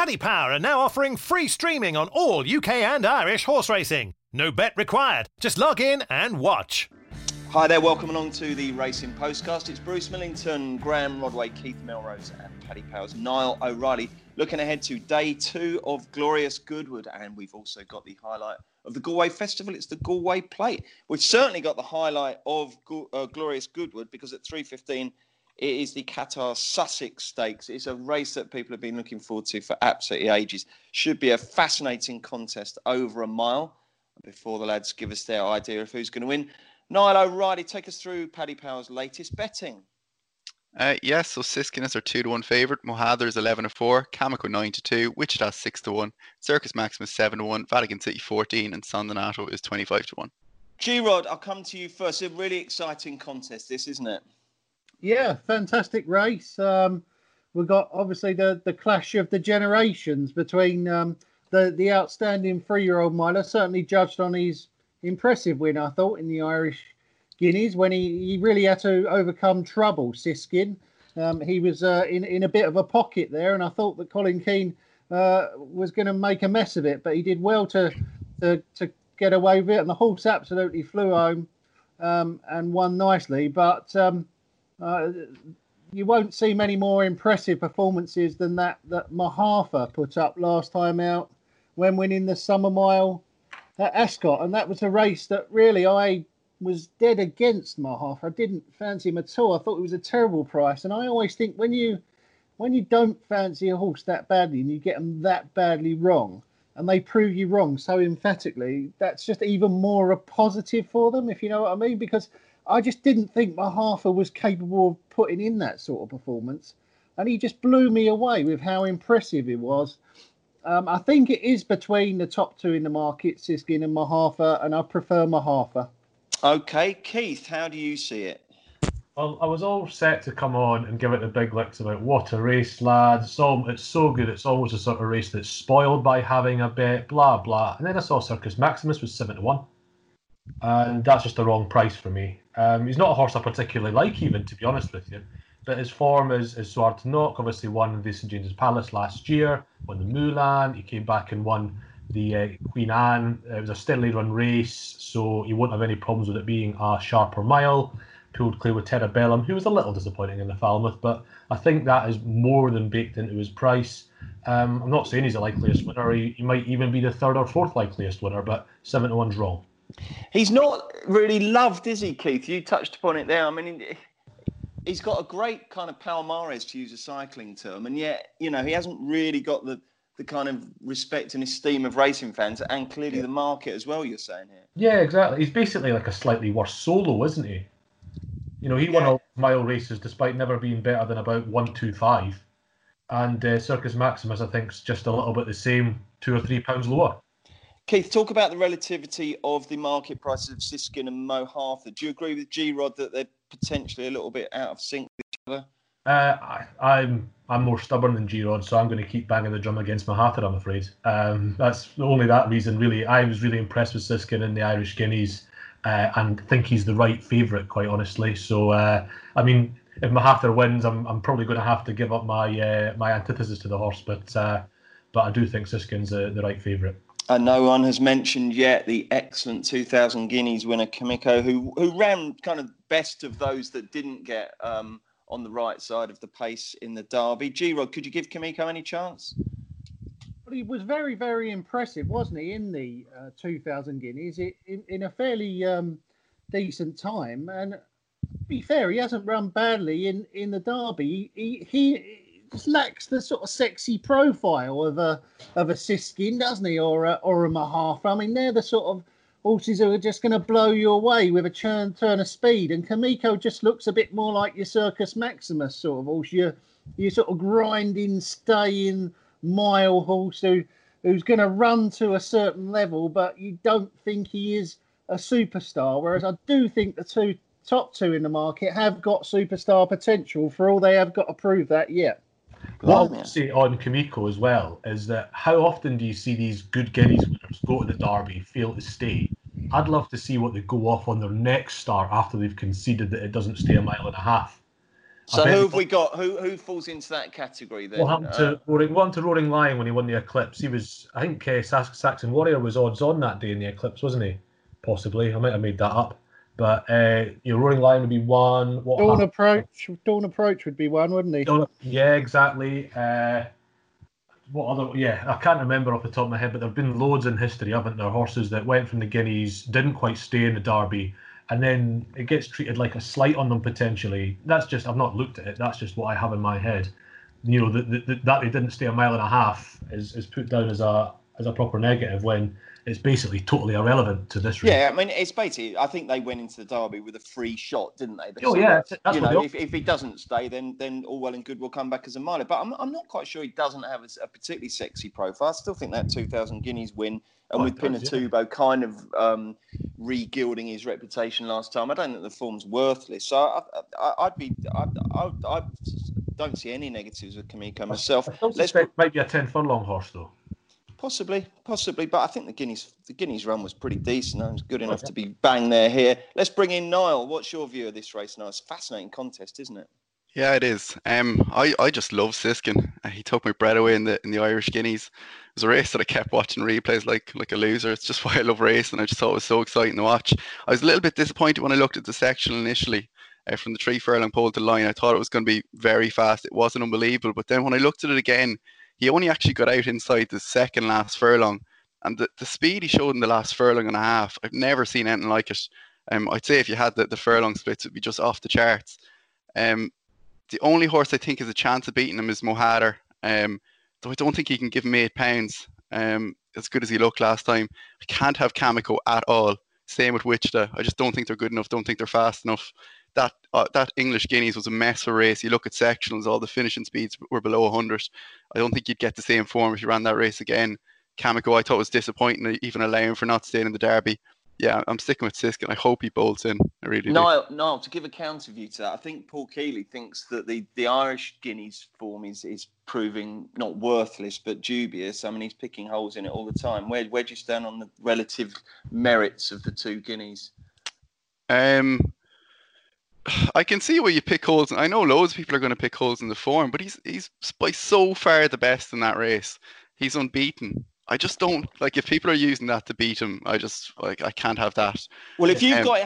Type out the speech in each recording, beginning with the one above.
Paddy Power are now offering free streaming on all UK and Irish horse racing. No bet required. Just log in and watch. Hi there, welcome along to the Racing Postcast. It's Bruce Millington, Graham Rodway, Keith Melrose and Paddy Power's Niall O'Reilly looking ahead to day 2 of Glorious Goodwood, and we've also got the highlight of the Galway Festival. It's the Galway Plate. We've certainly got the highlight of Glorious Goodwood because at 3:15 it is the Qatar Sussex Stakes. It's a race that people have been looking forward to for absolutely ages. Should be a fascinating contest over a mile. Before the lads give us their idea of who's going to win, Niall O'Reilly, take us through Paddy Power's latest betting. Yes, so Siskin is our 2-1 favourite, Mohadher is 11-4, Kamiko 9-2, Wichita 6-1, Circus Maximus 7-1, Vatican City 14, and San Donato is 25-1. G-Rod, I'll come to you first. It's a really exciting contest, this, isn't it? Yeah, fantastic race. We've got obviously the clash of the generations between the outstanding 3-year-old miler, certainly judged on his impressive win, I thought, in the Irish Guineas when he really had to overcome trouble, Siskin. He was in a bit of a pocket there, and I thought that Colin Keane was going to make a mess of it, but he did well to get away with it, and the horse absolutely flew home and won nicely. But you won't see many more impressive performances than that Mahafa put up last time out when winning the Summer Mile at Ascot, and that was a race that really I was dead against Mahafa. I didn't fancy him at all. I thought it was a terrible price, and I always think when you don't fancy a horse that badly and you get them that badly wrong, and they prove you wrong so emphatically, that's just even more a positive for them, if you know what I mean, because I just didn't think Mahafa was capable of putting in that sort of performance, and he just blew me away with how impressive he was. I think it is between the top two in the market, Siskin and Mahafa, and I prefer Mahafa. Okay, Keith, how do you see it? Well, I was all set to come on and give it the big licks about what a race, lads. It's so good. It's almost a sort of race that's spoiled by having a bet, blah, blah. And then I saw Circus Maximus was 7-1. And that's just the wrong price for me. He's not a horse I particularly like, even, to be honest with you. But his form is Sword to Knock. Obviously won the St James's Palace last year, won the Mulan. He came back and won the Queen Anne. It was a steadily run race, so you won't have any problems with it being a sharper mile. Pulled clear with Terabellum, who was a little disappointing in the Falmouth, but I think that is more than baked into his price. I'm not saying he's the likeliest winner. He might even be the third or fourth likeliest winner, but 7-1's wrong. He's not really loved, is he, Keith? You touched upon it there. I mean, he's got a great kind of palmarès, to use a cycling term, and yet, you know, he hasn't really got the kind of respect and esteem of racing fans, and clearly the market as well, you're saying here. Yeah, exactly. He's basically like a slightly worse Solo, isn't he? You know, he won all mile races despite never being better than about 125. And Circus Maximus, I think, is just a little bit the same, £2 or £3 lower. Keith, talk about the relativity of the market prices of Siskin and Mahafa. Do you agree with G-Rod that they're potentially a little bit out of sync with each other? I'm more stubborn than G-Rod, so I'm going to keep banging the drum against Mahafa, I'm afraid. That's only that reason, really. I was really impressed with Siskin in the Irish Guineas and think he's the right favourite, quite honestly. So, I mean, if Mahafa wins, I'm probably going to have to give up my my antithesis to the horse, but I do think Siskin's the right favourite. And no one has mentioned yet the excellent 2000 Guineas winner, Kamiko, who ran kind of best of those that didn't get on the right side of the pace in the Derby. G-Rod, could you give Kamiko any chance? Well, he was very, very impressive, wasn't he, in the 2000 Guineas in a fairly decent time. And to be fair, he hasn't run badly in the Derby. He just lacks the sort of sexy profile of a Siskin, doesn't he, or a Mahafa. I mean, they're the sort of horses who are just going to blow you away with a turn of speed. And Kamiko just looks a bit more like your Circus Maximus sort of horse. Your sort of grinding, staying mile horse who's going to run to a certain level, but you don't think he is a superstar. Whereas I do think the top two in the market have got superstar potential, for all they have got to prove that yet. What I would say on Kamiko as well is that how often do you see these good Guineas winners go to the Derby, fail to stay? I'd love to see what they go off on their next start after they've conceded that it doesn't stay a mile and a half. So who have we got? Who falls into that category then? What happened to Roaring Lion when he won the Eclipse? He was, I think, Saxon Warrior was odds on that day in the Eclipse, wasn't he? Possibly, I might have made that up. But Roaring Lion would be one. Dawn Approach would be one, wouldn't he? Yeah, exactly. What other? Yeah, I can't remember off the top of my head, but there've been loads in history, haven't there? Horses that went from the Guineas, didn't quite stay in the Derby, and then it gets treated like a slight on them potentially. That's just, I've not looked at it. That's just what I have in my head. You know, that they didn't stay a mile and a half is put down as a proper negative when it's basically totally irrelevant to this race. Yeah, I mean, it's basically, I think they went into the Derby with a free shot, didn't they? That's if he doesn't stay, then all well and good will come back as a miler. But I'm not quite sure he doesn't have a particularly sexy profile. I still think that 2,000 Guineas win, and with Pinatubo kind of re-gilding his reputation last time, I don't think the form's worthless. So I don't see any negatives with Kamiko myself. I don't suspect maybe a 10 furlong horse though. Possibly, but I think the Guineas run was pretty decent. It was good enough to be bang there here. Let's bring in Niall. What's your view of this race, Niall? It's a fascinating contest, isn't it? Yeah, it is. I just love Siskin. He took my breath away in the Irish Guineas. It was a race that I kept watching replays like a loser. It's just why I love racing. I just thought it was so exciting to watch. I was a little bit disappointed when I looked at the sectional initially. From the 3 furlong pole to the line, I thought it was going to be very fast. It wasn't unbelievable. But then when I looked at it again, he only actually got out inside the second last furlong. And the speed he showed in the last furlong and a half, I've never seen anything like it. I'd say if you had the furlong splits, it would be just off the charts. The only horse I think has a chance of beating him is Mohadder. Though I don't think he can give him £8. As good as he looked last time. I can't have Kamiko at all. Same with Wichita. I just don't think they're good enough. Don't think they're fast enough. That English Guineas was a mess of a race. You look at sectionals, all the finishing speeds were below 100. I don't think you'd get the same form if you ran that race again. Kamiko, I thought was disappointing, even allowing for not staying in the Derby. Yeah, I'm sticking with Siskin. I hope he bolts in. I really do. Niall, to give a counter view to that, I think Paul Keeley thinks that the Irish Guineas form is proving not worthless but dubious. I mean, he's picking holes in it all the time. Where do you stand on the relative merits of the two Guineas? I can see where you pick holes. I know loads of people are going to pick holes in the form, but he's by so far the best in that race. He's unbeaten. I just don't like if people are using that to beat him. I can't have that. Well, if you've got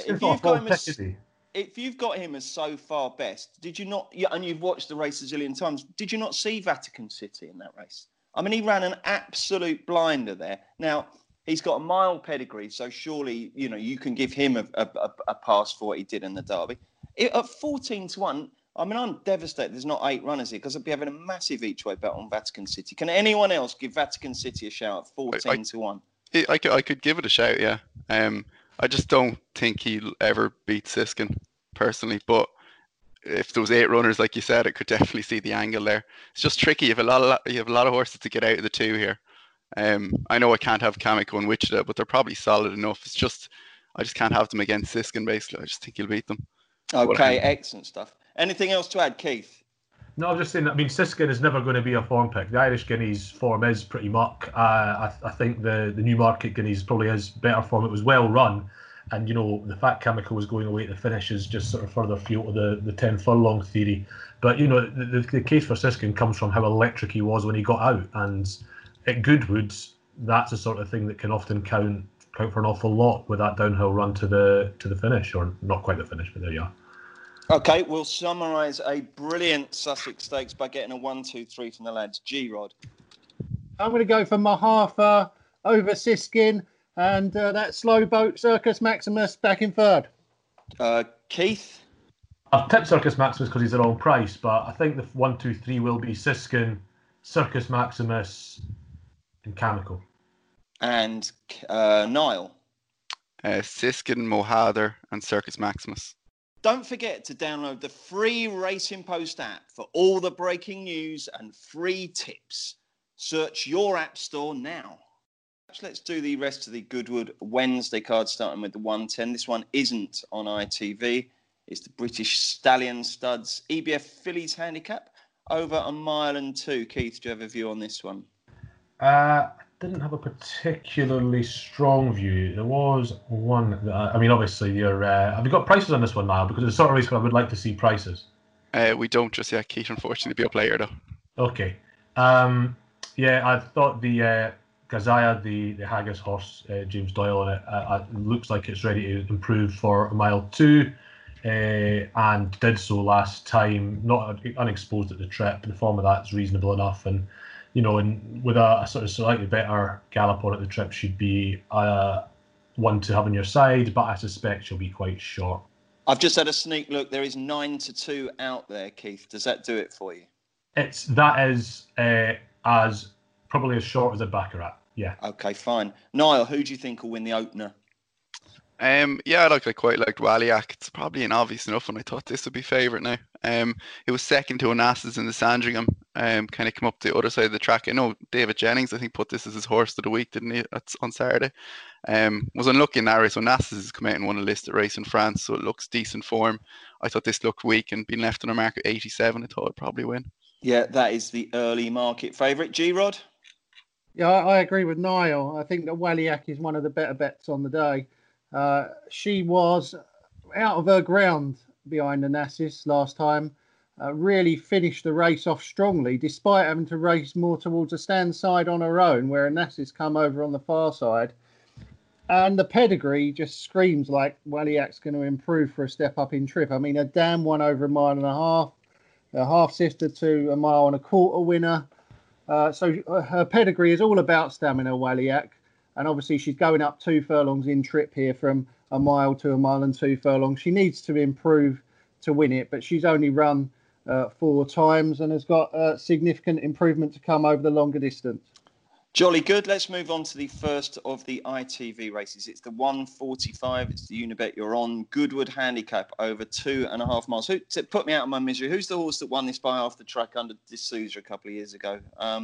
if you've got him as so far best, did you not? And you've watched the race a zillion times. Did you not see Vatican City in that race? I mean, he ran an absolute blinder there. Now, he's got a mile pedigree, so surely, you can give him a pass for what he did in the Derby. At 14-1, I mean, I'm devastated there's not 8 runners here because I'd be having a massive each-way bet on Vatican City. Can anyone else give Vatican City a shout at 14-1? I could give it a shout, yeah. I just don't think he'll ever beat Siskin, personally, but if there was 8 runners, like you said, I could definitely see the angle there. It's just tricky. You have a lot of horses to get out of the 2 here. I know I can't have Kamiko and Wichita, but they're probably solid enough. It's just I just can't have them against Siskin, basically. I just think he'll beat them. Okay, excellent stuff. Anything else to add, Keith? No, I'm just saying that, I mean, Siskin is never going to be a form pick. The Irish Guineas form is pretty muck. I think the Newmarket Guineas probably is better form. It was well run. And, the fact Kamiko was going away at the finish is just sort of further fuel to the 10 furlong theory. But, the case for Siskin comes from how electric he was when he got out. And at Goodwood, that's the sort of thing that can often count for an awful lot with that downhill run to the finish, or not quite the finish, but there you are. Okay, we'll summarise a brilliant Sussex Stakes by getting a 1, 2, 3 from the lads. G-Rod. I'm going to go for Mahafa over Siskin, and that slow boat Circus Maximus back in third. Keith? I've tipped Circus Maximus because he's the wrong price, but I think the 1, 2, 3 will be Siskin, Circus Maximus, and Kamiko. And Niall? Siskin, Mohadder, and Circus Maximus. Don't forget to download the free Racing Post app for all the breaking news and free tips. Search your app store now. Let's do the rest of the Goodwood Wednesday card, starting with the 110. This one isn't on ITV. It's the British Stallion Studs EBF Fillies Handicap over 1.2 miles. Keith, do you have a view on this one? I didn't have a particularly strong view. There was one. Obviously, have you got prices on this one now? Because it's the sort of race where I would like to see prices. We don't just yet. Keith, unfortunately, be up later though. Okay. Yeah, I thought the Gazaya, the Haggis horse, James Doyle on it, looks like it's ready to improve for mile 2, and did so last time, not unexposed at the trip. The form of that's reasonable enough, and and with a sort of slightly better gallop on at the trip, should be one to have on your side, but I suspect she'll be quite short. I've just had a sneak look. There is 9-2 out there, Keith. Does that do it for you? That is as probably as short as a Baccarat. Yeah. Okay, fine. Niall, who do you think will win the opener? Yeah, I quite liked Waliak. It's probably an obvious enough one. I thought this would be favourite now. It was second to Onassis in the Sandringham. Kind of come up the other side of the track. I know David Jennings, I think, put this as his horse of the week, didn't he? That's on Saturday. Was unlucky in that race. Onassis has come out and won a listed race in France, so it looks decent form. I thought this looked weak, and being left on a mark at 87, I thought it'd probably win. Yeah, that is the early market favourite. G-Rod? Yeah, I agree with Niall. I think that Waliak is one of the better bets on the day. She was out of her ground behind Onassis last time. Really finished the race off strongly, despite having to race more towards the stand side on her own, where Onassis come over on the far side. And the pedigree just screams like Waliak's going to improve for a step up in trip. I mean, a dam won over a mile and a half, a half sister to a mile and a quarter winner. So her pedigree is all about stamina, Waliak. And obviously she's going up 2 furlongs in trip here from a mile to a mile and 2 furlongs. She needs to improve to win it, but she's only run 4 times and has got significant improvement to come over the longer distance. Jolly good. Let's move on to the first of the ITV races. It's the 1:45. It's the Unibet You're On Goodwood Handicap over 2.5 miles. Put me out of my misery. Who's the horse that won this by half the track under D'Souza a couple of years ago?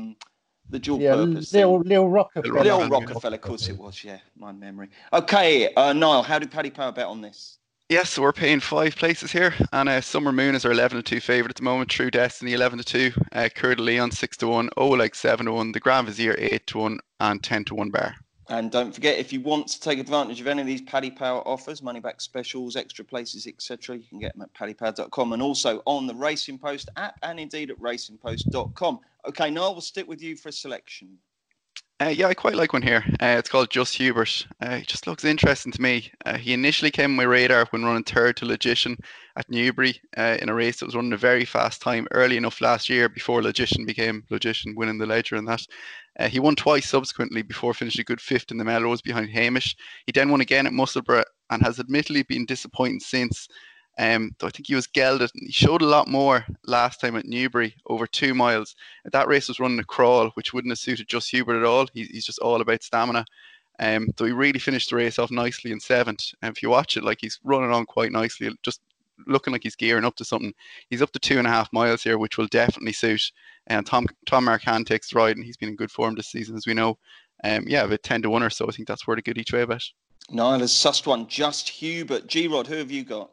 The dual purpose. Lil Rockefeller. Lil Rockefeller, of course it was. Yeah, my memory. Okay, Niall, how did Paddy Power bet on this? Yes, so we're paying 5 places here, and Summer Moon is our 11-2 favourite at the moment. True Destiny 11-2, Coeur de Leon 6-1, Oleg 7-1, the Grand Vizier 8-1, and 10-1 Bar. And don't forget, if you want to take advantage of any of these Paddy Power offers, money back specials, extra places, etc., you can get them at paddypower.com and also on the Racing Post app and indeed at racingpost.com. Okay, Niall, we'll stick with you for a selection. Yeah, I quite like one here. It's called Just Hubert. It just looks interesting to me. He initially came on my radar when running third to Logician at Newbury in a race that was running a very fast time early enough last year before Logician became Logician, winning the Ledger and that. He won twice subsequently before finishing a good 5th in the Melrose behind Hamish. He then won again at Musselburgh and has admittedly been disappointing since. Though I think he was gelded. He showed a lot more last time at Newbury, over 2 miles. That race was running a crawl, which wouldn't have suited Just Hubert at all. He's just all about stamina. So he really finished the race off nicely in 7th. And if you watch it, he's running on quite nicely, just looking like he's gearing up to something. He's up to 2.5 miles here, which will definitely suit. And Tom Marquand takes the ride, and he's been in good form this season, as we know. Yeah, about 10-1 or so. I think that's worth a good each way bet. Niall has sussed one. Just Hubert. G-Rod, who have you got?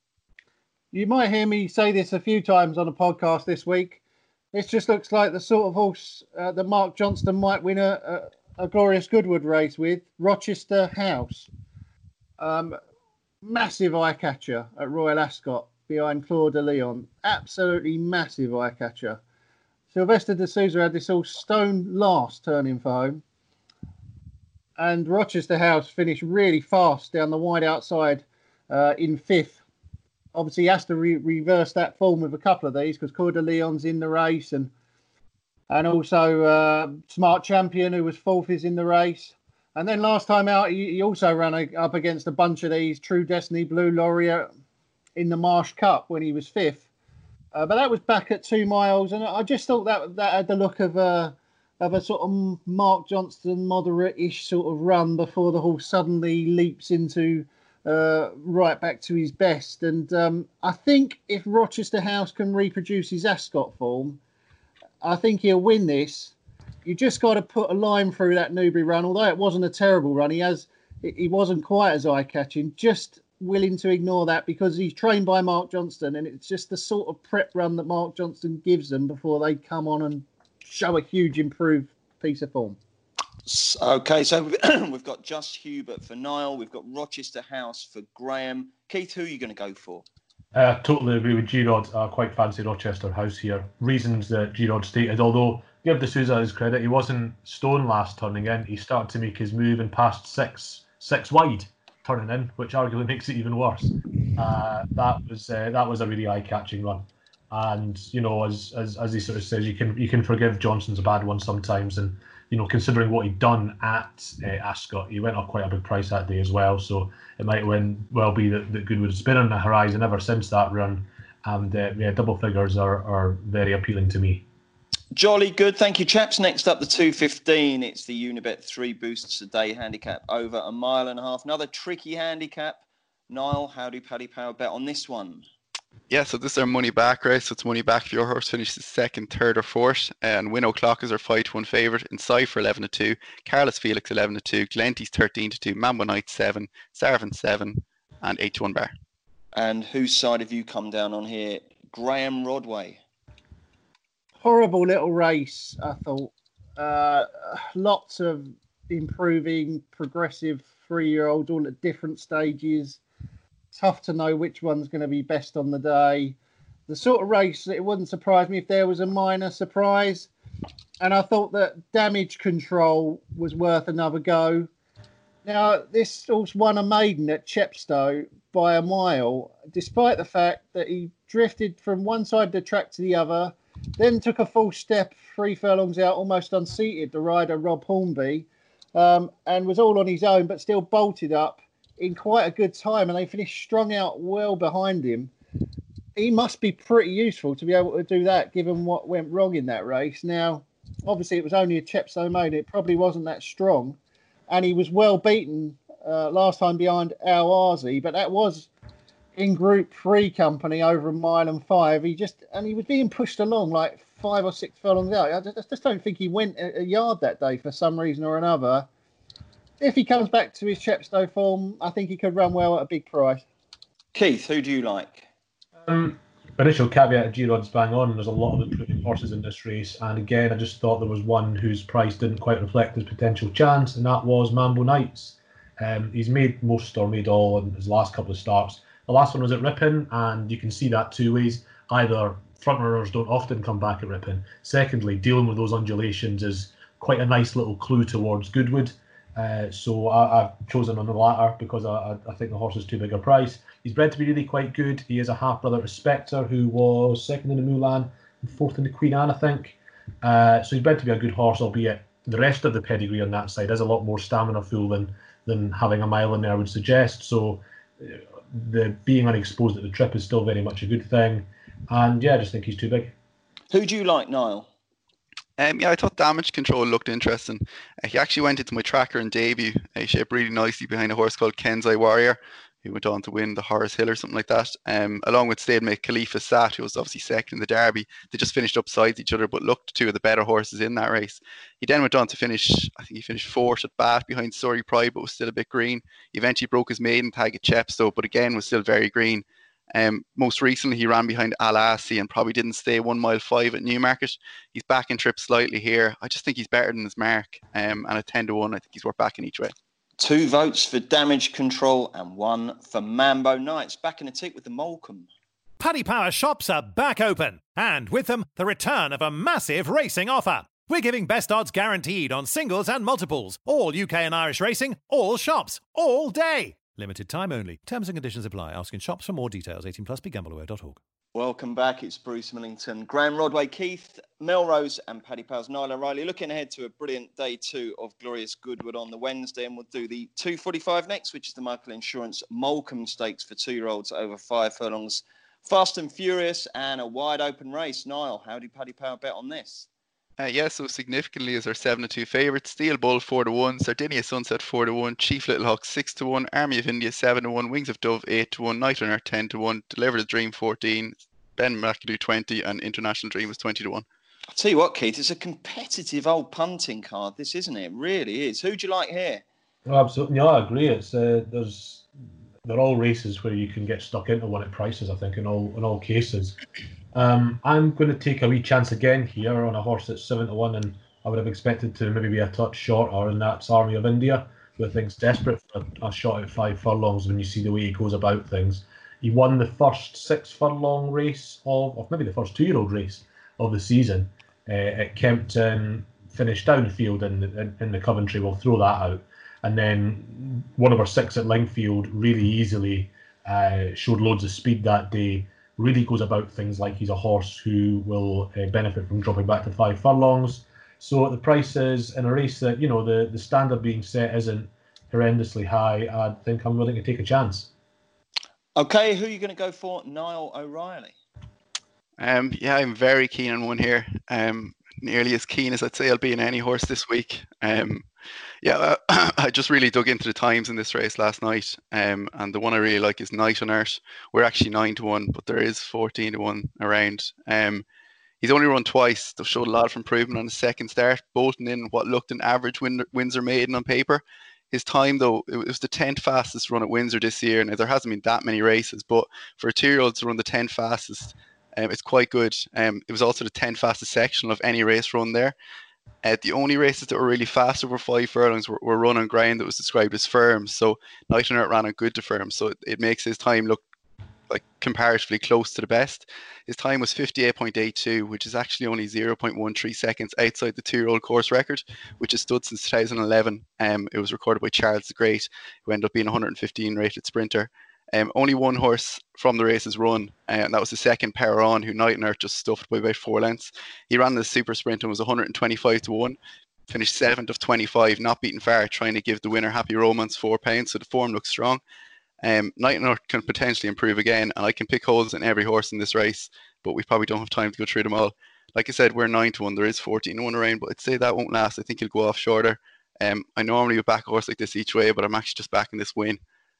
You might hear me say this a few times on a podcast this week. This just looks like the sort of horse that Mark Johnston might win a Glorious Goodwood race with. Rochester House. Massive eye catcher at Royal Ascot behind Claude de Leon. Absolutely massive eye catcher. Sylvester D'Souza had this all stone last turning for home. And Rochester House finished really fast down the wide outside in 5th. Obviously, he has to reverse that form with a couple of these because Coeur de Leon's in the race and also Smart Champion, who was 4th, is in the race. And then last time out, he also ran up against a bunch of these, True Destiny, Blue Laureate in the Marsh Cup when he was 5th. But that was back at 2 miles, and I just thought that had the look of a sort of Mark Johnston moderate-ish sort of run before the horse suddenly leaps into right back to his best. And I think if Rochester House can reproduce his Ascot form, I think he'll win this. You just got to put a line through that Newbury run. Although it wasn't a terrible run, he wasn't quite as eye-catching. Just willing to ignore that because he's trained by Mark Johnston, and it's just the sort of prep run that Mark Johnston gives them before they come on and show a huge improved piece of form. Okay, so we've got Just Hubert for Niall. We've got Rochester House for Graham. Keith, who are you going to go for? I totally agree with G-Rod. I quite fancy Rochester House here. Reasons that G-Rod stated, although give D'Souza his credit, he wasn't stone last turning in. He started to make his move and passed six wide turning in, which arguably makes it even worse. That was a really eye-catching run. And as he sort of says, you can forgive Johnson's a bad one sometimes, and considering what he'd done at Ascot, he went up quite a big price that day as well. So it might well be that Goodwood has been on the horizon ever since that run, and double figures are very appealing to me. Jolly good, thank you, chaps. Next up, the 2:15. It's the Unibet 3 boosts a day handicap over 1.5 miles. Another tricky handicap. Niall, how do Paddy Power bet on this one? Yeah, so this is our money back race. So it's money back if your horse finishes second, third, or fourth. And Win O'Clock is our 5-1 favourite. Incipher 11-2, Carlos Felix 11-2, Glenty's 13-2, Mambo Knight 7, Sarvin 7, and 8-1 Bar. And whose side have you come down on here? Graham Rodway. Horrible little race, I thought. Lots of improving, progressive 3-year-olds all at different stages. Tough to know which one's going to be best on the day. The sort of race that it wouldn't surprise me if there was a minor surprise. And I thought that Damage Control was worth another go. Now, this horse won a maiden at Chepstow by a mile, despite the fact that he drifted from one side of the track to the other, then took a full step 3 furlongs out, almost unseated the rider Rob Hornby, and was all on his own, but still bolted up in quite a good time, and they finished strung out well behind him. He must be pretty useful to be able to do that, given what went wrong in that race. Now, obviously, it was only a Chepstow maiden. It probably wasn't that strong, and he was well beaten last time behind Al Arzi, but that was in Group 3 company over 1.5 miles. He was being pushed along like 5 or 6 furlongs out. I just don't think he went a yard that day for some reason or another. If he comes back to his Chepstow form, I think he could run well at a big price. Keith, who do you like? Initial caveat of G-Rod's bang on. There's a lot of improving horses in this race. And again, I just thought there was one whose price didn't quite reflect his potential chance, and that was Mambo Knights. He's made most or made all in his last couple of starts. The last one was at Ripon, and you can see that two ways. Either front runners don't often come back at Ripon. Secondly, dealing with those undulations is quite a nice little clue towards Goodwood. So I've chosen on the latter because I think the horse is too big a price. He's bred to be really quite good. He is a half-brother to Spectre, who was second in the Mulan and fourth in the Queen Anne, I think. So he's bred to be a good horse, albeit the rest of the pedigree on that side is a lot more stamina-full than having a mile in there would suggest. So the being unexposed at the trip is still very much a good thing. And yeah, I just think he's too big. Who do you like, Niall? I thought Damage Control looked interesting. He actually went into my tracker in debut. He shaped really nicely behind a horse called Kenzai Warrior, who went on to win the Horace Hill or something like that. Along with stablemate Khalifa Sat, who was obviously second in the Derby. They just finished up sides each other, but looked two of the better horses in that race. He then went on to finish, I think he finished fourth at Bath behind Surrey Pride, but was still a bit green. He eventually broke his maiden tag at Chepstow, but again was still very green. Most recently, he ran behind Al Assi and probably didn't stay 1.5 miles at Newmarket. He's back in trip slightly here. I just think he's better than his mark. And at 10-1, I think he's worth backing each way. 2 votes for Damage Control and 1 for Mambo Knights. Back in the tick with the Molecomb. Paddy Power shops are back open, and with them, the return of a massive racing offer. We're giving best odds guaranteed on singles and multiples, all UK and Irish racing, all shops, all day. Limited time only. Terms and conditions apply. Ask in shops for more details. 18+, begambleaware.org. Welcome back. It's Bruce Millington, Graham Rodway, Keith Melrose and Paddy Powers, Niall O'Reilly. Looking ahead to a brilliant day 2 of Glorious Goodwood on the Wednesday, and we'll do the 2:45 next, which is the Michael Insurance Molecomb Stakes for 2-year-olds over 5 furlongs. Fast and furious and a wide open race. Niall, how do Paddy Power bet on this? So significantly is our 7-2 favourite. Steel Bull 4-1, Sardinia Sunset 4-1, Chief Little Hawk 6-1, Army of India 7-1, Wings of Dove 8-1, Night Runner 10-1, Deliver the Dream 14, Ben McAdoo 20, and International Dream was 20-1. I'll tell you what, Keith, it's a competitive old punting card, this, isn't it? It really is. Who do you like here? Oh, absolutely, no, I agree. It's they're all races where you can get stuck into one at prices, I think, in all cases. I'm going to take a wee chance again here on a horse that's 7-1, and I would have expected to maybe be a touch shorter, and that's Army of India, who I think's desperate for a shot at 5 furlongs when you see the way he goes about things. He won the first 6 furlong race of maybe the first 2-year-old race of the season at Kempton, finished downfield in the Coventry. We'll throw that out. And then 1/6 at Lingfield really easily showed loads of speed that day. Really goes about things like he's a horse who will benefit from dropping back to 5 furlongs. So at the prices in a race that, the standard being set isn't horrendously high, I think I'm willing to take a chance. Okay, who are you going to go for? Niall O'Reilly. Yeah, I'm very keen on one here. Nearly as keen as I'd say I'll be in any horse this week. I just really dug into the times in this race last night, and the one I really like is Night on Earth. We're actually 9-1, but there is 14-1 around. He's only run twice. They've showed a lot of improvement on the second start, bolting in what looked an average Windsor maiden on paper. His time, though, it was the 10th fastest run at Windsor this year. Now, there hasn't been that many races, but for a 2-year-old to run the 10th fastest, it's quite good. It was also the 10th fastest sectional of any race run there. The only races that were really fast over 5 furlongs were run on ground that was described as firm. So Night on Earth ran on good to firm. So it makes his time look like comparatively close to the best. His time was 58.82, which is actually only 0.13 seconds outside the 2-year-old course record, which has stood since 2011. It was recorded by Charles the Great, who ended up being a 115 rated sprinter. Only one horse from the race has run, and that was the second Power On, who Night on Earth just stuffed by about 4 lengths. He ran the super sprint and was 125-1, finished 7th of 25, not beaten far, trying to give the winner Happy Romance £4, so the form looks strong. Night on Earth can potentially improve again, and I can pick holes in every horse in this race, but we probably don't have time to go through them all. Like I said, we're 9-1, there is 14-1 around, but I'd say that won't last. I think he'll go off shorter. I normally would back a horse like this each way, but I'm actually just backing this win.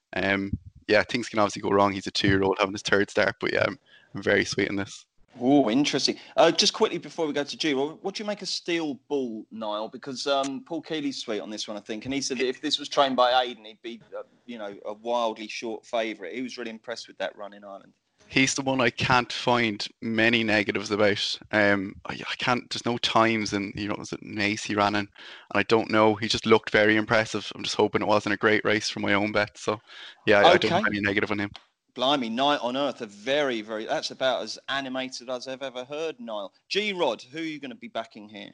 Things can obviously go wrong. He's a 2-year-old having his 3rd start, but I'm very sweet in this. Oh, interesting. Just quickly before we go to G, what do you make of Steel Bull, Niall? Because Paul Keeley's sweet on this one, I think, and he said that if this was trained by Aidan, he'd be, a wildly short favourite. He was really impressed with that run in Ireland. He's the one I can't find many negatives about. I can't. There's no times, and was it Nace he ran in, and I don't know. He just looked very impressive. I'm just hoping it wasn't a great race for my own bet. So, I don't have any negative on him. Blimey, Night on Earth, that's about as animated as I've ever heard, Niall. G-Rod, who are you going to be backing here?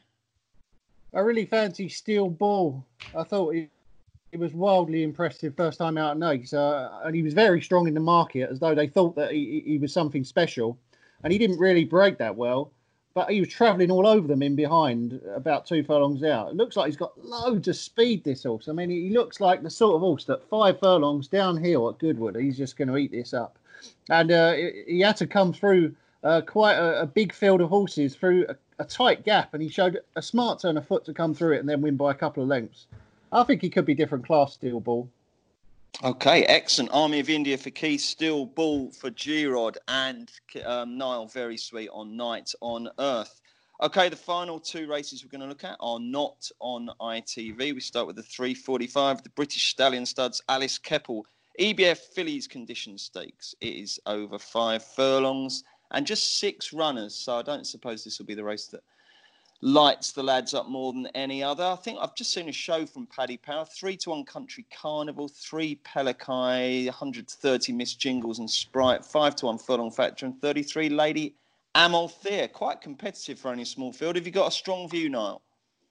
I really fancy Steel Bull. I thought he was wildly impressive first time out at Naas, and he was very strong in the market, as though they thought that he was something special, and he didn't really break that well, but he was travelling all over them in behind, about 2 furlongs out. It looks like he's got loads of speed, this horse. I mean, he looks like the sort of horse that 5 furlongs downhill at Goodwood, he's just going to eat this up. And he had to come through quite a big field of horses through a tight gap, and he showed a smart turn of foot to come through it and then win by a couple of lengths. I think he could be different class, Steel Bull. Okay, excellent. Army of India for Keith, Steel Bull for G-Rod, and Niall, very sweet on Night on Earth. Okay, the final 2 races we're going to look at are not on ITV. We start with the 3:45, the British Stallion Studs, Alice Keppel, EBF Fillies Condition Stakes. It is over 5 furlongs and just 6 runners, so I don't suppose this will be the race that lights the lads up more than any other. I think I've just seen a show from Paddy Power, 3-1 Country Carnival, 3 Pelikai, 130 Miss Jingles and Sprite, 5-1 Furlong Factor, and 33 Lady Amalthea. Quite competitive for only a small field. Have you got a strong view, Niall?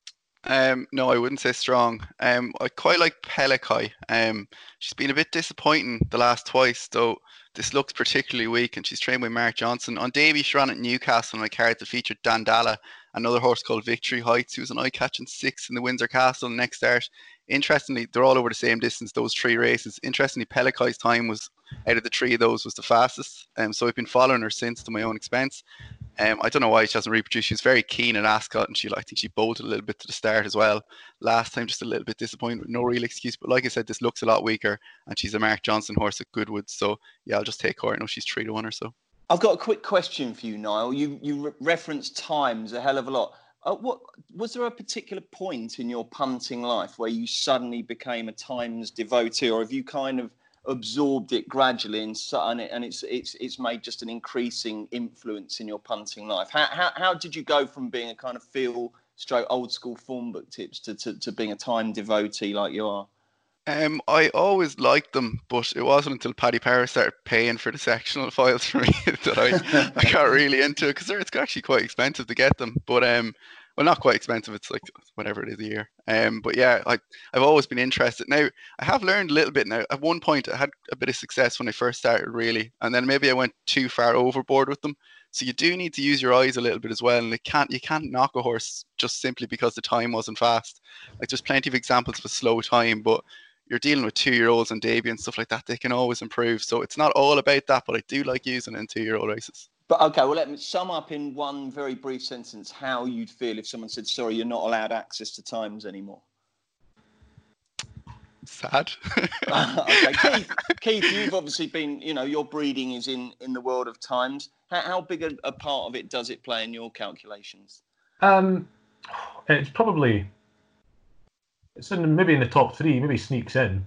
No, I wouldn't say strong. I quite like Pelikai. She's been a bit disappointing the last twice, though this looks particularly weak, and she's trained by Mark Johnson. On debut, she ran at Newcastle on a card that featured Dandala, another horse called Victory Heights, who was an eye-catching 6th in the Windsor Castle next start. Interestingly, they're all over the same distance, those 3 races. Interestingly, Pelikai's time was, out of the 3 of those, was the fastest. So I've been following her since to my own expense. I don't know why she hasn't reproduced. She was very keen at Ascot, and I think she bolted a little bit to the start as well. Last time, just a little bit disappointed. No real excuse. But like I said, this looks a lot weaker, and she's a Mark Johnson horse at Goodwood. So, I'll just take her. I know she's 3-1 or so. I've got a quick question for you, Niall. You referenced times a hell of a lot. What was there a particular point in your punting life where you suddenly became a times devotee, or have you kind of absorbed it gradually and it's made just an increasing influence in your punting life? How did you go from being a kind of old school form book tips to being a time devotee like you are? I always liked them, but it wasn't until Paddy Power started paying for the sectional files for me that I got really into it, because it's actually quite expensive to get them. But well, not quite expensive. It's like whatever it is a year. But yeah, I've always been interested. Now I have learned a little bit now. At one point, I had a bit of success when I first started, really, and then maybe I went too far overboard with them. So you do need to use your eyes a little bit as well, and you can't knock a horse just simply because the time wasn't fast. Like there's plenty of examples of slow time, but you're dealing with 2-year-olds on debut and stuff like that. They can always improve. So it's not all about that, but I do like using it in 2-year-old races. But okay, well, let me sum up in one very brief sentence how you'd feel if someone said, sorry, you're not allowed access to times anymore. Sad. Okay, Keith, you've obviously been, your breeding is in the world of times. How big a part of it does it play in your calculations? It's probably... It's maybe in the top 3, maybe sneaks in.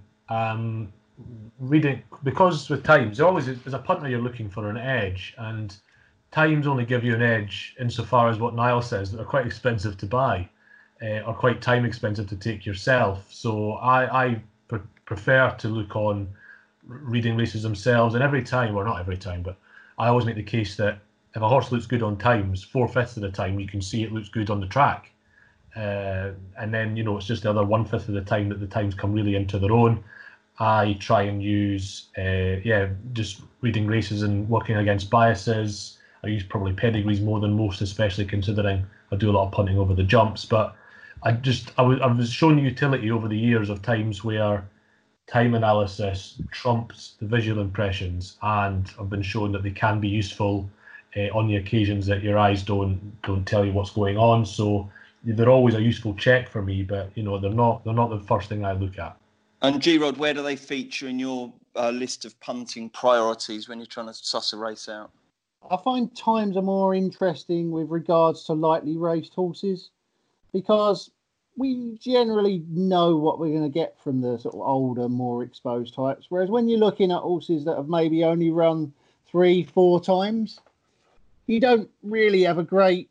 Reading, because with times, always as a punter you're looking for an edge, and times only give you an edge insofar as what Niall says, that are quite expensive to buy, or quite time expensive to take yourself. So I prefer to look on reading races themselves, and every time, or not every time, but I always make the case that if a horse looks good on times, 4/5 of the time you can see it looks good on the track. And then, it's just the other 1/5 of the time that the times come really into their own. I try and use, just reading races and working against biases. I use probably pedigrees more than most, especially considering I do a lot of punting over the jumps. But I was shown utility over the years of times where time analysis trumps the visual impressions, and I've been shown that they can be useful on the occasions that your eyes don't tell you what's going on. So they're always a useful check for me, but they're not the first thing I look at. And G-Rod, where do they feature in your list of punting priorities when you're trying to suss a race out? I find times are more interesting with regards to lightly raced horses, because we generally know what we're going to get from the sort of older, more exposed types. Whereas when you're looking at horses that have maybe only run 3-4 times, you don't really have a great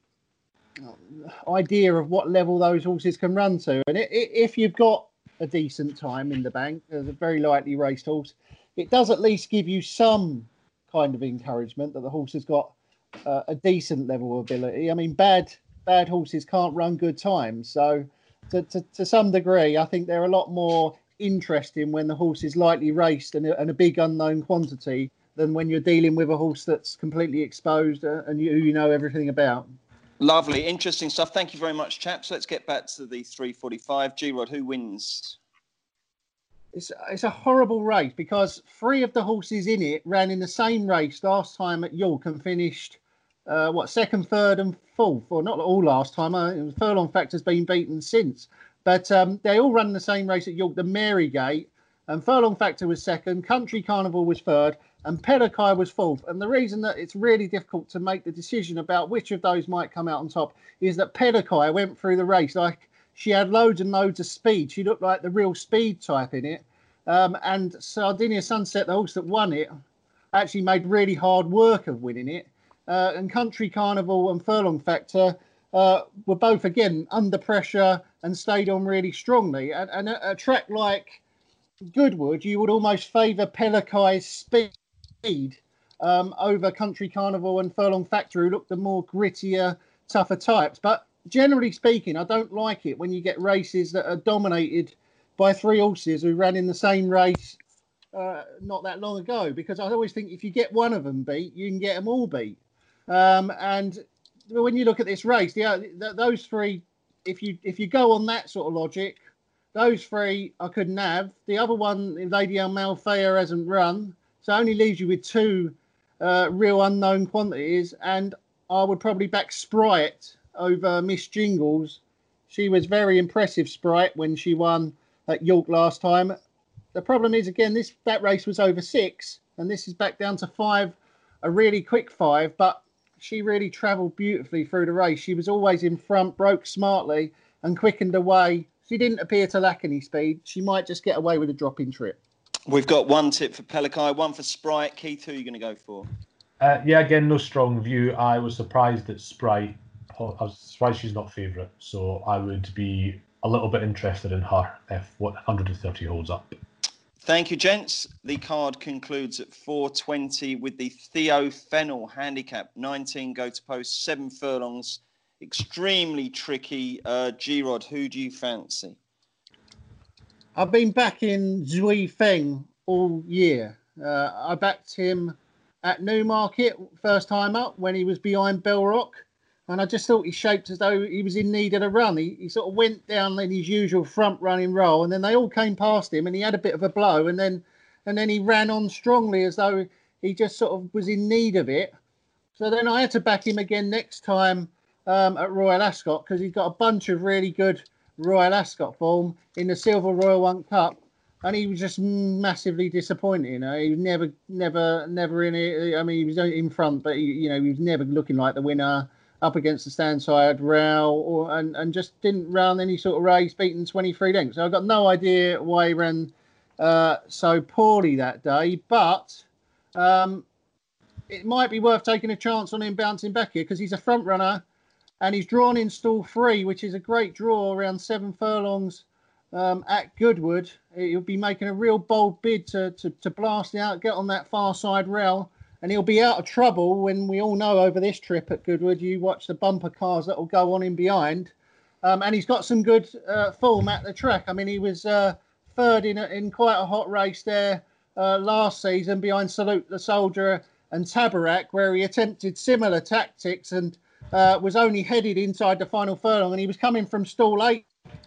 idea of what level those horses can run to. And if you've got a decent time in the bank as a very lightly raced horse, it does at least give you some kind of encouragement that the horse has got a decent level of ability. I mean, bad horses can't run good times, so to some degree I think they're a lot more interesting when the horse is lightly raced and a big unknown quantity than when you're dealing with a horse that's completely exposed and you know everything about. Lovely, interesting stuff. Thank you very much, chaps. Let's get back to the 3:45. G-Rod, who wins? It's a horrible race, because 3 of the horses in it ran in the same race last time at York and finished second, third, and fourth. Or not all last time. Furlong Factor's been beaten since, but they all ran the same race at York. The Marygate, and Furlong Factor was second, Country Carnival was third, and Pelikai was fourth. And the reason that it's really difficult to make the decision about which of those might come out on top is that Pelikai went through the race like she had loads and loads of speed. She looked like the real speed type in it. And Sardinia Sunset, the horse that won it, actually made really hard work of winning it. And Country Carnival and Furlong Factor were both, again, under pressure and stayed on really strongly. And a track like Goodwood, you would almost favour Pelikai's speed over Country Carnival and Furlong Factor, who looked the more grittier, tougher types. But generally speaking, I don't like it when you get races that are dominated by 3 horses who ran in the same race not that long ago, because I always think if you get one of them beat, you can get them all beat. And when you look at this race, those 3, if you go on that sort of logic, those 3 I couldn't have. The other one, Lady Amalthea, hasn't run, so it only leaves you with 2 real unknown quantities. And I would probably back Sprite over Miss Jingles. She was very impressive, Sprite, when she won at York last time. The problem is, again, that race was over 6, and this is back down to 5, a really quick 5, but she really travelled beautifully through the race. She was always in front, broke smartly, and quickened away. She didn't appear to lack any speed. She might just get away with a drop-in trip. We've got 1 tip for Pelikai, 1 for Sprite. Keith, who are you going to go for? Again, no strong view. I was surprised that Sprite. I was surprised she's not favourite, so I would be a little bit interested in her if 130 holds up. Thank you, gents. The card concludes at 4:20 with the Theo Fennell handicap. 19 go to post, 7 furlongs. Extremely tricky. G-Rod, who do you fancy? I've been backing Zui Feng all year. I backed him at Newmarket first time up when he was behind Bell Rock. And I just thought he shaped as though he was in need of a run. He sort of went down in his usual front running role, and then they all came past him, and he had a bit of a blow, and then he ran on strongly as though he just sort of was in need of it. So then I had to back him again next time at Royal Ascot, because he's got a bunch of really good Royal Ascot form in the Silver Royal One Cup, and he was just massively disappointing. He was never in it. I mean, he was in front, but he was never looking like the winner. Up against the stand side rail, and just didn't run any sort of race, beaten 23 lengths. So I've got no idea why he ran so poorly that day, but it might be worth taking a chance on him bouncing back here, because he's a front runner and he's drawn in stall 3, which is a great draw around 7 furlongs at Goodwood. He'll be making a real bold bid to blast out, get on that far side rail. And he'll be out of trouble when we all know over this trip at Goodwood, you watch the bumper cars that will go on in behind. And he's got some good form at the track. I mean, he was third in quite a hot race there last season behind Salute the Soldier and Tabarak, where he attempted similar tactics and was only headed inside the final furlong. And he was coming from stall 8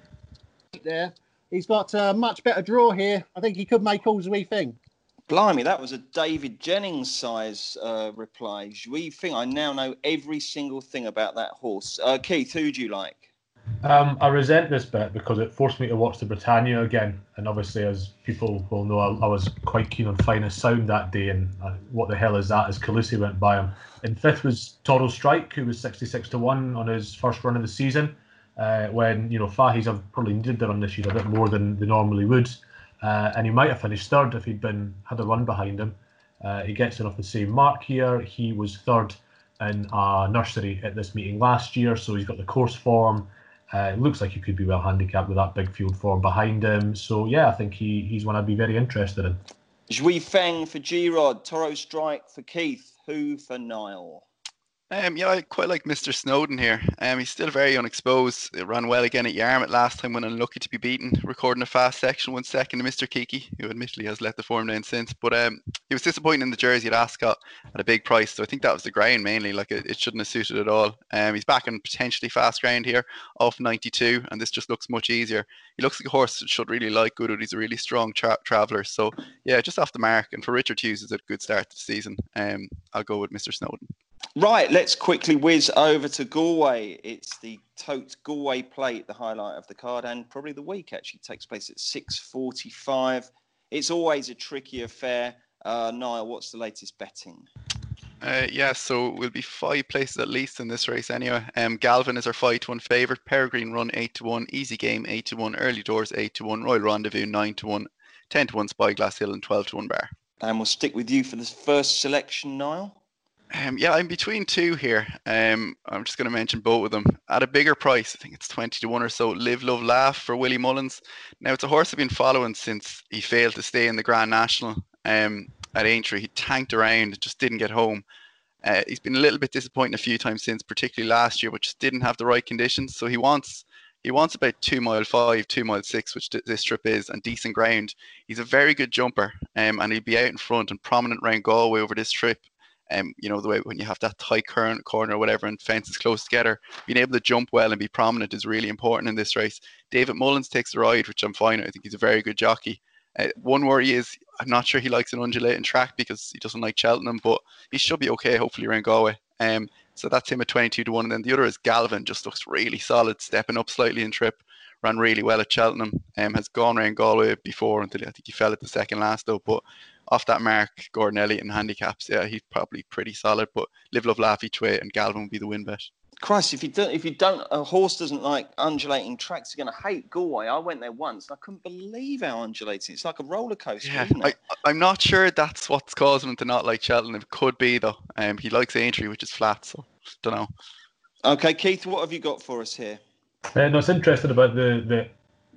there. He's got a much better draw here. I think he could make all Zui Feng. Blimey, that was a David Jennings size reply. Zui Feng, I now know every single thing about that horse. Keith, who do you like? I resent this bet because it forced me to watch the Britannia again. And obviously, as people will know, I was quite keen on Finest Sound that day. And what the hell is that as Khaleesi went by him. In 5th was Toro Strike, who was 66-1 on his first run of the season. When, Fahey's have probably needed the run this year a bit more than they normally would. And he might have finished 3rd if he'd had a run behind him. He gets it off the same mark here. He was 3rd in a nursery at this meeting last year, so he's got the course form. It looks like he could be well handicapped with that big field form behind him. So, yeah, I think he's one I'd be very interested in. Zui Feng for G-Rod, Toro Strike for Keith, who for Niall? I quite like Mr. Snowden here. He's still very unexposed. It ran well again at Yarmouth last time when unlucky to be beaten, recording a fast section 1 second to Mr. Kiki, who admittedly has let the form down since. But he was disappointing in the jersey at Ascot at a big price, so I think that was the ground mainly. Like it shouldn't have suited at all. He's back in potentially fast ground here, off 92, and this just looks much easier. He looks like a horse that should really like Goodwood. He's a really strong traveller. So yeah, just off the mark. And for Richard Hughes, it's a good start to the season. I'll go with Mr. Snowden. Right, let's quickly whiz over to Galway. It's the Tote Galway Plate, the highlight of the card, and probably the week actually takes place at 6:45. It's always a tricky affair. Niall, what's the latest betting? So we'll be 5 places at least in this race anyway. Galvin is our 5-1 favourite. Peregrine Run 8-1. Easy Game 8-1. Early Doors 8-1. Royal Rendezvous 9-1. 10-1 Spyglass Hill and 12-1 Bar. And we'll stick with you for the first selection, Niall. I'm between 2 here. I'm just going to mention both of them. At a bigger price, I think it's 20-1 or so, Live, Love, Laugh for Willie Mullins. Now, it's a horse I've been following since he failed to stay in the Grand National at Aintree. He tanked around, just didn't get home. He's been a little bit disappointing a few times since, particularly last year, but just didn't have the right conditions. So he wants about 2 mile 5, 2 mile 6, which this trip is, and decent ground. He's a very good jumper, and he'll be out in front and prominent around Galway over this trip. The way when you have that tight current corner or whatever and fences close together, being able to jump well and be prominent is really important in this race. David Mullins takes the ride, which I'm fine with. I think he's a very good jockey. One worry is I'm not sure he likes an undulating track because he doesn't like Cheltenham, but he should be okay, hopefully, around Galway. So that's him at 22-1. And then the other is Galvin, just looks really solid, stepping up slightly in trip. Ran really well at Cheltenham. Has gone around Galway before until I think he fell at the second last though. But off that mark, Gordon Elliott and handicaps, yeah, he's probably pretty solid. But Live, Love, Laugh each way, and Galvin will be the win bet. Christ, if you don't, a horse doesn't like undulating tracks, you're going to hate Galway. I went there once, and I couldn't believe how undulating. It's like a roller coaster, isn't it? I'm not sure that's what's causing him to not like Cheltenham. It could be though. He likes Aintree, which is flat, so don't know. Okay, Keith, what have you got for us here? No, it's interesting about the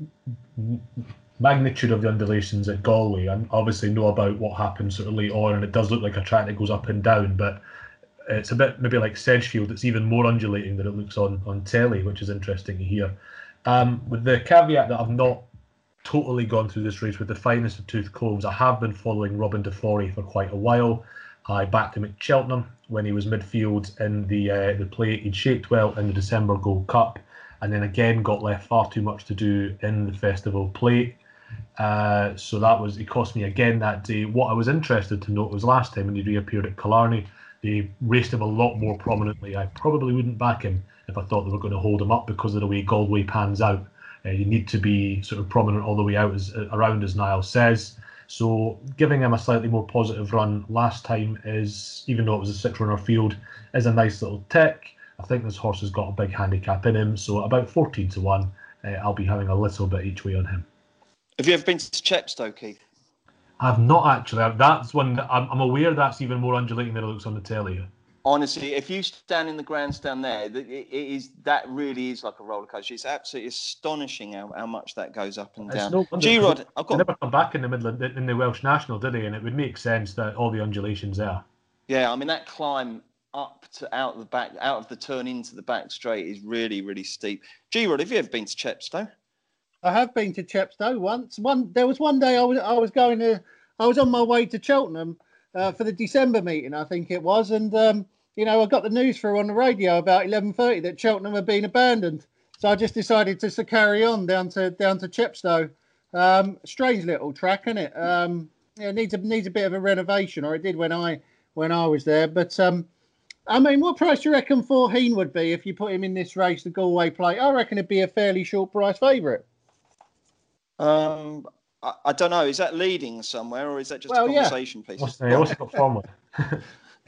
magnitude of the undulations at Galway. I obviously know about what happened sort of late on, and it does look like a track that goes up and down, but it's a bit maybe like Sedgefield. It's even more undulating than it looks on telly, which is interesting to hear. With the caveat that I've not totally gone through this race with the finest of tooth comb, I have been following Robin DeForey for quite a while. I backed him at Cheltenham when he was midfield in the plate. He'd shaped well in the December Gold Cup, and then again got left far too much to do in the Festival Plate. So it cost me again that day. What I was interested to note was last time when he reappeared at Killarney, they raced him a lot more prominently. I probably wouldn't back him if I thought they were going to hold him up because of the way Galway pans out. You need to be sort of prominent all the way out around, as Niall says. So giving him a slightly more positive run last time is, even though it was a 6-runner field, is a nice little tick. I think this horse has got a big handicap in him, so about 14-1, I'll be having a little bit each way on him. Have you ever been to Chepstow, Keith? I've not actually. That's one I'm aware that's even more undulating than it looks on the telly. Honestly, if you stand in the grandstand there, that really is like a roller coaster. It's absolutely astonishing how much that goes up and down. G-Rod, I've got. Never come back in the Midland in the Welsh National, did he? And it would make sense that all the undulations there. Yeah, I mean that climb up to out of the turn into the back straight is really, really steep. G-Rod, have you ever been to Chepstow? I have been to Chepstow once. There was one day I was on my way to Cheltenham for the December meeting, I think it was, and I got the news through on the radio about 11:30 that Cheltenham had been abandoned. So I just decided to carry on down to Chepstow. Strange little track, isn't it? It needs a bit of a renovation, or it did when I was there. But I mean, what price do you reckon Forheen would be if you put him in this race, the Galway Plate? I reckon it'd be a fairly short price favourite. I don't know. Is that leading somewhere, or is that just a conversation piece? What's it got form with?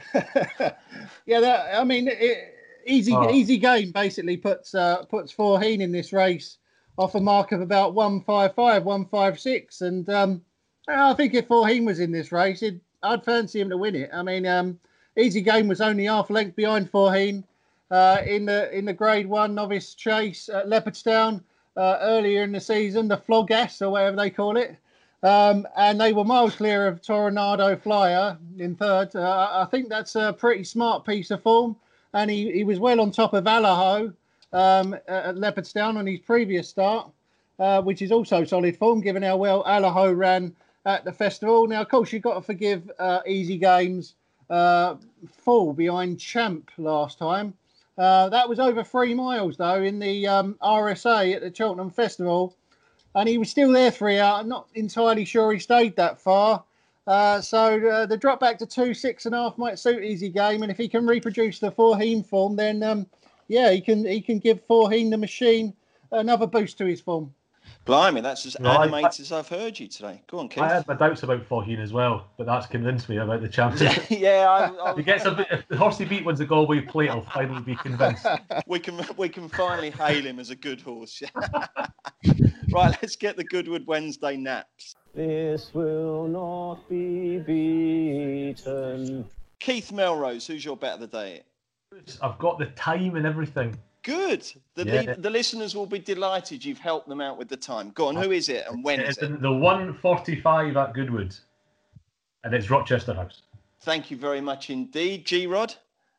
Yeah, Easy Game basically puts Forheen in this race off a mark of about 155, 156, and I think if Forheen was in this race, I'd fancy him to win it. I mean, Easy Game was only half length behind Forheen in the Grade 1 novice chase at Leopardstown earlier in the season, the Flogas or whatever they call it. And they were miles clear of Toronado Flyer in third. I think that's a pretty smart piece of form. And he was well on top of Allaho at Leopardstown on his previous start, which is also solid form, given how well Allaho ran at the festival. Now, of course, you've got to forgive Easy Game's fall behind Champ last time. That was over 3 miles, though, in the RSA at the Cheltenham Festival. And he was still there 3 out. I'm not entirely sure he stayed that far. So the drop back to 2.6.5 might suit Easy Game. And if he can reproduce the Forheen form, then, he can give Forheen the machine another boost to his form. Blimey, that's as animated as I've heard you today. Go on, Keith. I had my doubts about Forheen as well, but that's convinced me about the championship. If the horse he beat wins the Galway Plate, I'll finally be convinced. We can finally hail him as a good horse. Right, let's get the Goodwood Wednesday naps. This will not be beaten. Keith Melrose, who's your bet of the day? I've got the time and everything. Good. The listeners will be delighted you've helped them out with the time. Go on, who is it and when is it? The 1:45 at Goodwood. And it's Rochester House. Thank you very much indeed. G-Rod?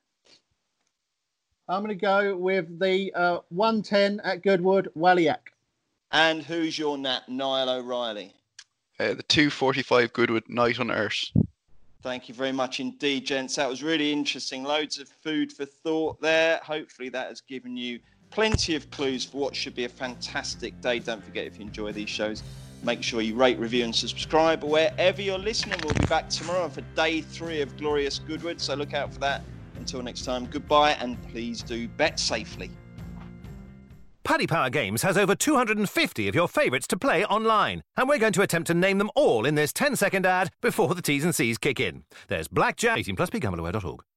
I'm going to go with the 1:10 at Goodwood, Walliack. And who's your nap, Niall O'Reilly? The 2:45 Goodwood, Night on Earth. Thank you very much indeed, gents. That was really interesting. Loads of food for thought there. Hopefully that has given you plenty of clues for what should be a fantastic day. Don't forget, if you enjoy these shows, make sure you rate, review and subscribe wherever you're listening. We'll be back tomorrow for day 3 of Glorious Goodwood, so look out for that. Until next time, goodbye, and please do bet safely. Paddy Power Games has over 250 of your favourites to play online, and we're going to attempt to name them all in this 10-second ad before the T's and C's kick in. There's Blackjack, 18+, begambleaware.org.